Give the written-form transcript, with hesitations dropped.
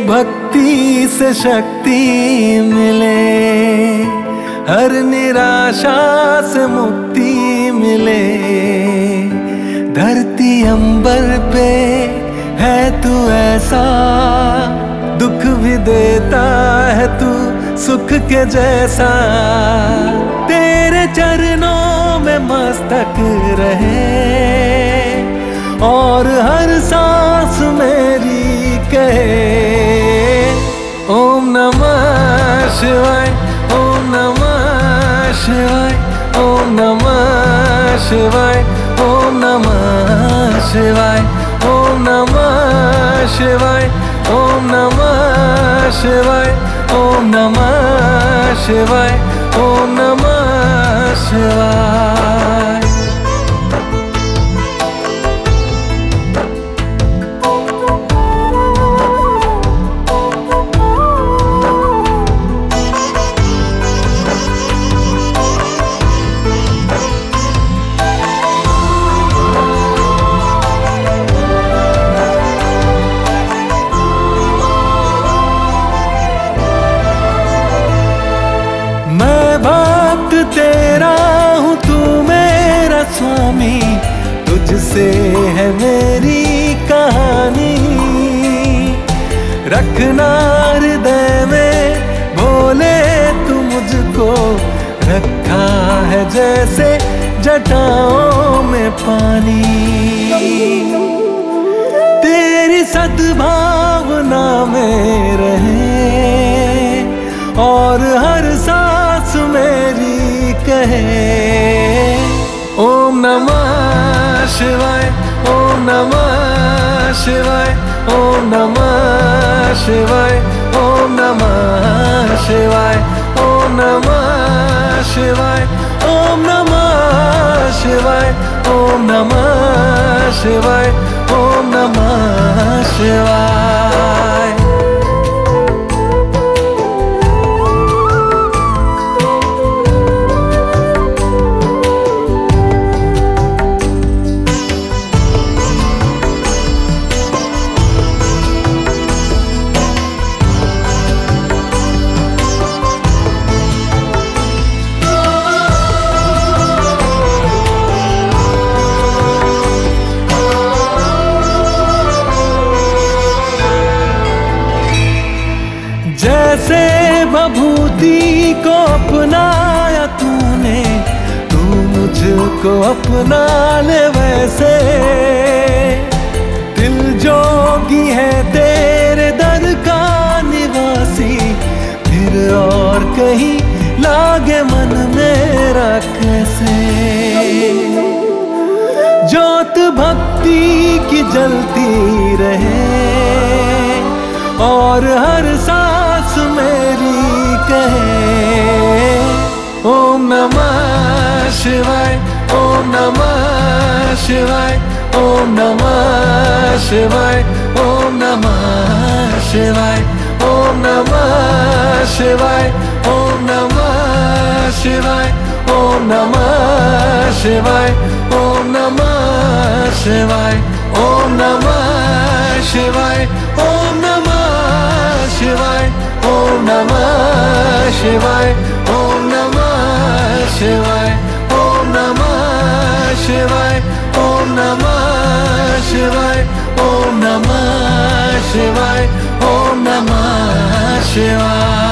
भक्ति से शक्ति मिले, हर निराशा से मुक्ति मिले। धरती अंबर पे है तू ऐसा, दुख भी देता है तू सुख के जैसा। तेरे चरणों में मस्तक रहे और हर सांस मेरी कहे ओम नमः शिवाय, ओम नमः शिवाय, ओम नमः शिवाय, ओम नमः शिवाय, ओम नमः शिवाय, ओम नमः शिवाय, ओम नमः शिवाय, ओम नमः शिवाय। तेरा हूँ तू मेरा स्वामी, तुझसे है मेरी कहानी। रखना हृदय में भोले तू मुझको, रखा है जैसे जटाओं में पानी। तेरी सद्भावना में रहे और हर सांस मेरी कहे ओम नमः शिवाय, ओम नमः शिवाय, ओम नमः शिवाय, ओम नमः शिवाय, ओम नमः शिवाय, ओम नमः शिवाय, ओम नमः शिवाय, ओम नमः शिवाय। जैसे भभूति को अपनाया तूने, तू मुझको अपना ले वैसे। दिल जोगी है तेरे दर का निवासी, फिर और कहीं लागे मन मेरा कैसे। ज्योत भक्ति की जलती रहे और हर सांस मेरी कहे ओम नमः शिवाय, ओम नमः शिवाय, ओम नमः शिवाय, ओम नमः शिवाय, ओम नमः शिवाय, ओम नमः शिवाय, ओम नमः शिवाय, ओम नमः शिवाय, ओम नमः शिवाय, ओम नमः शिवाय, ओम नमः शिवाय, ओम नमः शिवाय, ओम नमः शिवाय, ओम नमः शिवाय, ओम नमः शिवाय, ओम नमः शिवाय।